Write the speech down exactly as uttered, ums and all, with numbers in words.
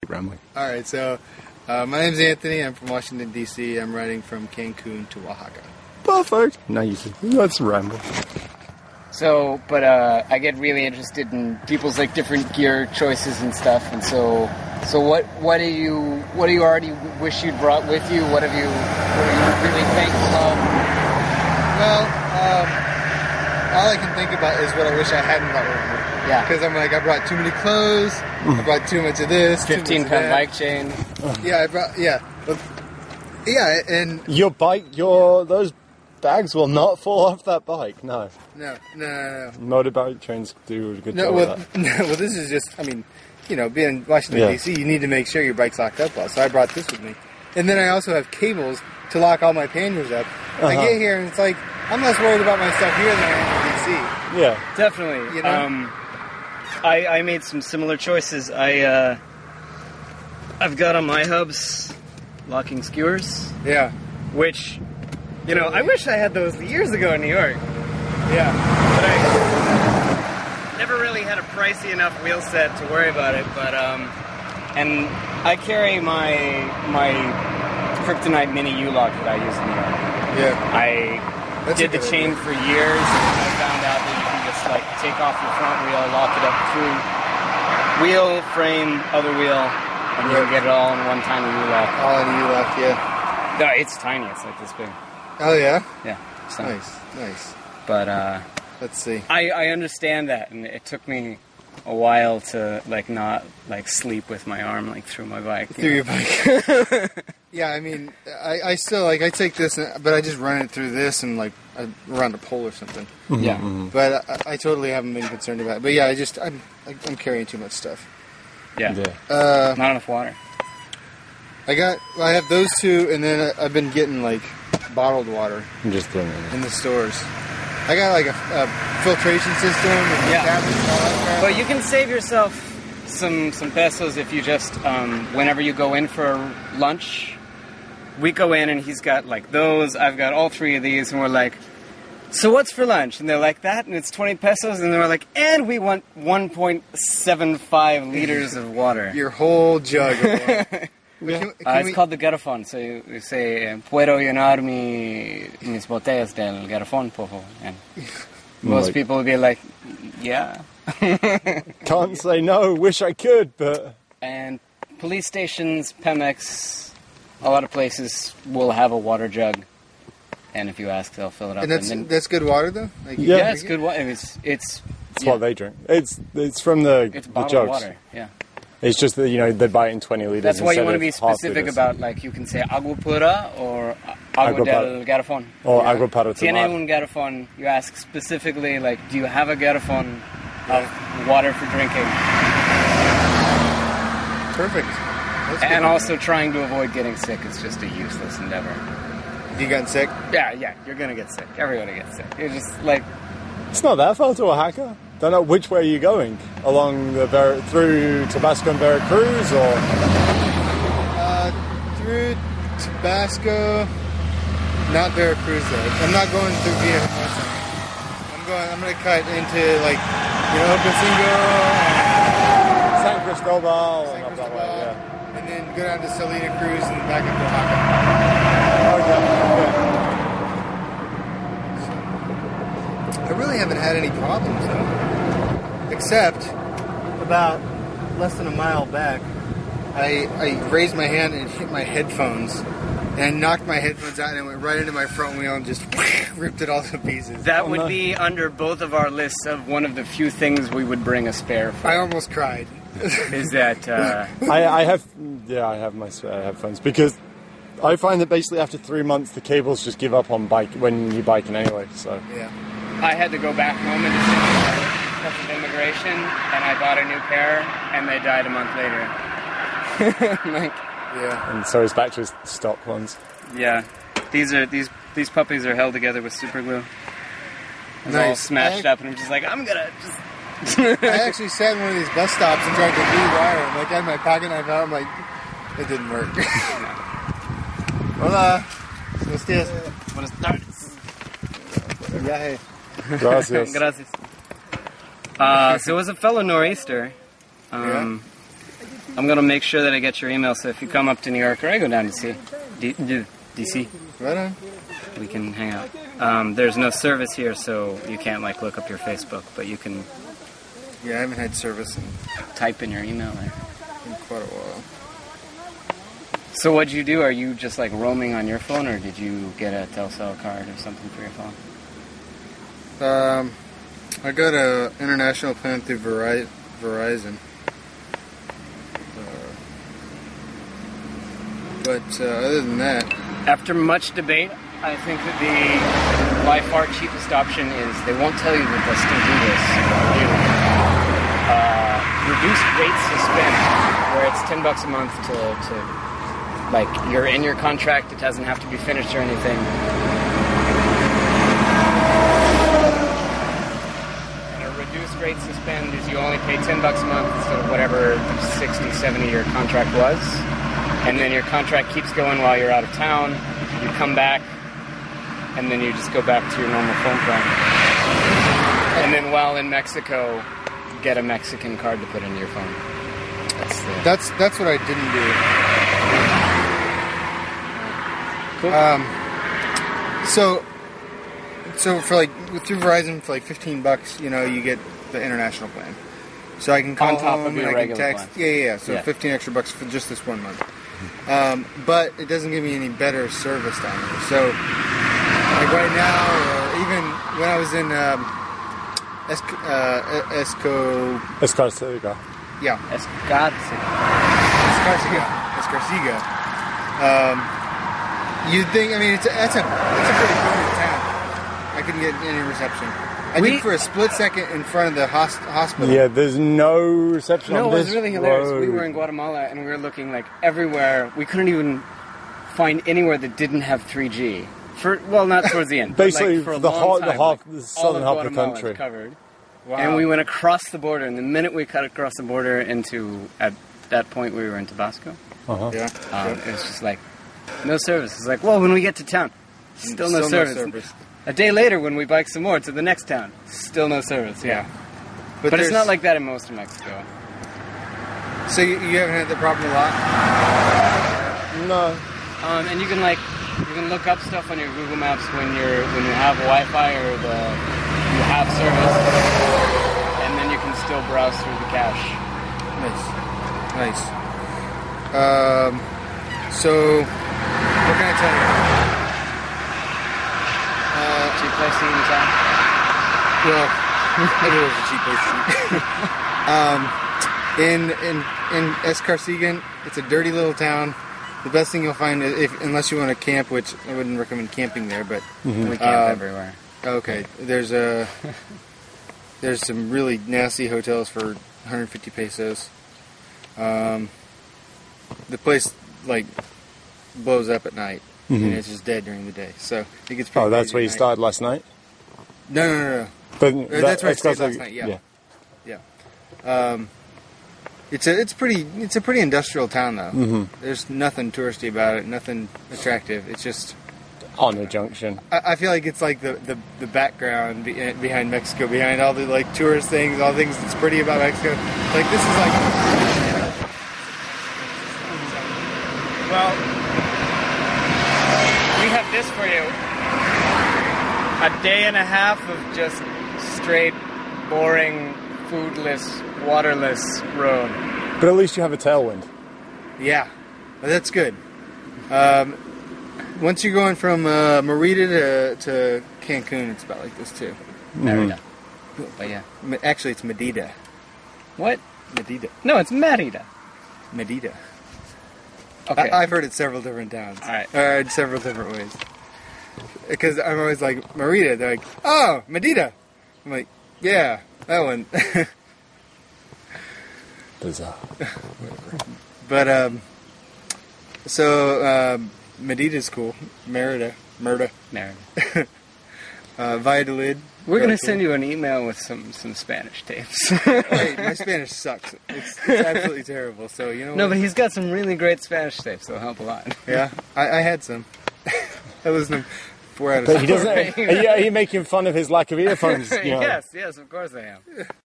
keep rambling. All right, so uh, my name's Anthony. I'm from Washington, D C I'm riding from Cancun to Oaxaca. Perfect. Now you can. Let's ramble. So, but uh, I get really interested in people's like different gear choices and stuff, and so, so what, what do you, what do you already wish you'd brought with you? What have you, what do you really think of? Well, um, all I can think about is what I wish I hadn't brought with me. Yeah. Because I'm like, I brought too many clothes. I brought too much of this. Fifteen too much pound of bike chain. Yeah, I brought. Yeah, Well, yeah, and Your bike, your those bags will not fall off that bike. No. no, no, no, no. Motorbike trains do a good No, job well, of that. no, well, this is just, I mean, you know, being in Washington, Yeah. D C, you need to make sure your bike's locked up well. So I brought this with me. And then I also have cables to lock all my panniers up. I Uh-huh. get here and it's like, I'm less worried about my stuff here than I am in D C. Yeah. Definitely. You know? Um, I, I made some similar choices. I, uh, I've got on my hubs locking skewers, Yeah. which, you know, I wish I had those years ago in New York. Yeah. But I never really had a pricey enough wheel set to worry about it. But um, and I carry my my Kryptonite Mini U-Lock that I use in New York. Yeah. I That's a did the good chain idea. for years, and I found out that you can just like take off your front wheel, lock it up through wheel, frame, other wheel, and you can get it all in one tiny U-Lock. All in you left, yeah. No, it's tiny. It's like this big. Oh, yeah? Yeah. So, Nice, nice. But uh. Let's see. I, I understand that, and it took me a while to like not like sleep with my arm like through my bike. Through your bike. Yeah, I mean, I, I still, like, I take this, and, but I just run it through this and, like, I around a pole or something. Yeah. But I, I totally haven't been concerned about it. But yeah, I just, I'm, I'm carrying too much stuff. Yeah. Yeah. Uh, Not enough water. I got, I have those two, and then I, I've been getting, like, bottled water I'm just throwing it in. in the stores. I got, like, a, a filtration system and Yeah. tablets and all that crap. But you can save yourself some some pesos if you just um, whenever you go in for lunch. We go in and he's got like those. I've got all three of these, and we're like, "So what's for lunch?" And they're like, "That," and it's twenty pesos, and they're like, "And we want one point seven five liters of water." Your whole jug of water. But Yeah. can- can Uh, it's we- called the garrafon. So you, you say, eh, "Puedo llenar mi mis botellas del garrafon, por favor?" And most Like- people would be like, "Yeah." Can't say no. Wish I could, but And police stations, Pemex, a lot of places will have a water jug, and if you ask, they'll fill it up. And that's then, that's good water, though? Like, you Yeah. yeah, can it's drink good water. It's it's it's yeah, what they drink. It's it's from the it's the bottled jugs. water. Yeah, It's just that you know they buy it in twenty liters. that's why you instead want to of be half specific liters. about. Like you can say agua pura or agua Agua del garrafón. or Yeah. agua para Tiene tomar. un garrafón. You ask specifically, like, do you have a garrafón of water for drinking? Perfect. That's good And to also trying to avoid getting sick is just a useless endeavor. know. You gotten sick? Yeah, yeah, you're gonna get sick. Everybody gets sick. You're just like, It's not that far to Oaxaca. Don't know which way you're going. Along the Ver- through Tabasco and Veracruz, or Uh, through Tabasco, not Veracruz though. I'm not going through Villa Hermosa. I'm going. I'm gonna cut into like, you know, Ocosingo, San Cristobal, San and up that Cristobal, way. Yeah. and then go down to Salina Cruz and back up to Oaxaca. Okay. I really haven't had any problems though, except about less than a mile back, I I raised my hand and hit my headphones. And I knocked my headphones out and it went right into my front wheel and just ripped it all to pieces. that Oh, would no. be under both of our lists of one of the few things we would bring a spare for. I almost cried. Is that, uh, I, I have, yeah, I have my spare headphones because I find that basically after three months the cables just give up on bike when you're biking anyway. So Yeah. I had to go back home in December because of immigration, and I bought a new pair, and they died a month later. Like, Yeah. and so it's back to his stock ones. yeah, these are these these puppies are held together with super glue. It's all Nice. smashed I- up, and I'm just like, I'm gonna just. I actually sat in one of these bus stops and tried to rewire them. Like I had my pocket knife out. I'm like, it didn't work. Hola. Buenos dias. Buenas tardes. Yeah, hey. Gracias. Gracias. Uh, so it was a fellow nor'easter. Um, I'm gonna make sure that I get your email. So if you come up to New York or I go down to D C, D- D- DC, Right on. we can hang out. Um, there's no service here, so you can't like look up your Facebook, but you can Yeah, I haven't had service in, type in your email there. in quite a while. So what'd you do? Are you just like roaming on your phone, or did you get a Telcel card or something for your phone? Um, I got a international plan through Veri- Verizon. Uh, but uh, other than that, After much debate, I think that the by far cheapest option is they won't tell you that they'll still do this. Uh, reduced rate suspend, where it's ten bucks a month to, to like you're in your contract. It doesn't have to be finished or anything. And a reduced rate suspend is you only pay ten bucks a month instead of whatever sixty, seventy your contract was. And then your contract keeps going while you're out of town. You come back, and then you just go back to your normal phone plan. And then while in Mexico, get a Mexican card to put into your phone. That's the... that's that's what I didn't do. Cool. Um, so, so for like through Verizon for like fifteen bucks, you know, you get the international plan. So I can call On top home of your and I can regular text. plan. Yeah, yeah, yeah. So Yeah. fifteen extra bucks for just this one month. Um, but it doesn't give me any better service down here. So, like right now, or even when I was in um, Esc- uh, Esco, Escarcega. yeah, Escazzi. Escarcega, Escarcega. Um, you'd think, I mean, it's a, that's a, it's a pretty good town. I couldn't get any reception. I We- did for a split second in front of the hos- hospital. Yeah, there's no reception No, on it was this really hilarious. We road. were in Guatemala, and we were looking like everywhere. We couldn't even find anywhere that didn't have three G. For well, not towards the end. but, Basically, like, for a the long whole- the time, half- like, the all southern of half of the Guatemala country. is covered. Wow. And we went across the border, and the minute we cut across the border into, at that point, we were in Tabasco. Uh-huh. Yeah. Um, it was just like, no service. It's like, well, when we get to town, still no Still no service. service. A day later, when we bike some more to the next town, still no service. Yeah. But, it's there's- not like that in most of Mexico. So you, you haven't had that problem a lot? No. Um, and you can like, you can look up stuff on your Google Maps when you're when you have Wi-Fi or the you have service, and then you can still browse through the cache. Nice. Nice. Um, so, what can I tell you? Uh, Cheap place to eat in town. well, maybe it was a cheap place to eat. um, in, in, in Escarcegan, it's a dirty little town. The best thing you'll find, if unless you want to camp, which I wouldn't recommend camping there, but We camp Um, everywhere. okay, there's a there's some really nasty hotels for one hundred fifty pesos. Um, the place like blows up at night, and it's just dead during the day. So it gets pretty. Oh, that's crazy where you at night. started last night? No, no, no, no. But Uh, that's where I stayed Escarcega- last night, yeah. Yeah. Um, it's a it's pretty it's a pretty industrial town though. Mm-hmm. There's nothing touristy about it, nothing attractive. It's just On a junction. I, I feel like it's like the the, the background be, behind Mexico, behind all the like tourist things, all the things that's pretty about Mexico. Like this is like Well, we have this for you. A day and a half of just straight, boring, foodless, waterless road. But at least you have a tailwind. yeah, but that's good. Um, once you're going from uh, Merida to, to Cancun, it's about like this too. Merida. But yeah. Ma- Actually, it's Medida. What? Medida. No, it's Merida. Medida. Okay. I, I've heard it several different towns. All right. Uh, in several different ways. Because I'm always like, Merida. They're like, oh, Medida. I'm like, yeah, that one. Bizarre. But, um, so, um, Medida's cool. Merida. Merida. Merida. Uh, Valladolid. We're gonna Very send you an email with some, some Spanish tapes. cool. Hey, my Spanish sucks. It's, it's absolutely terrible. So, you know No, what? but he's got some really great Spanish tapes that'll help a lot. Yeah, I, I had some. I listened to four out of But he four. doesn't. Are you, are you making fun of his lack of earphones? You know? Yes, yes, of course I am.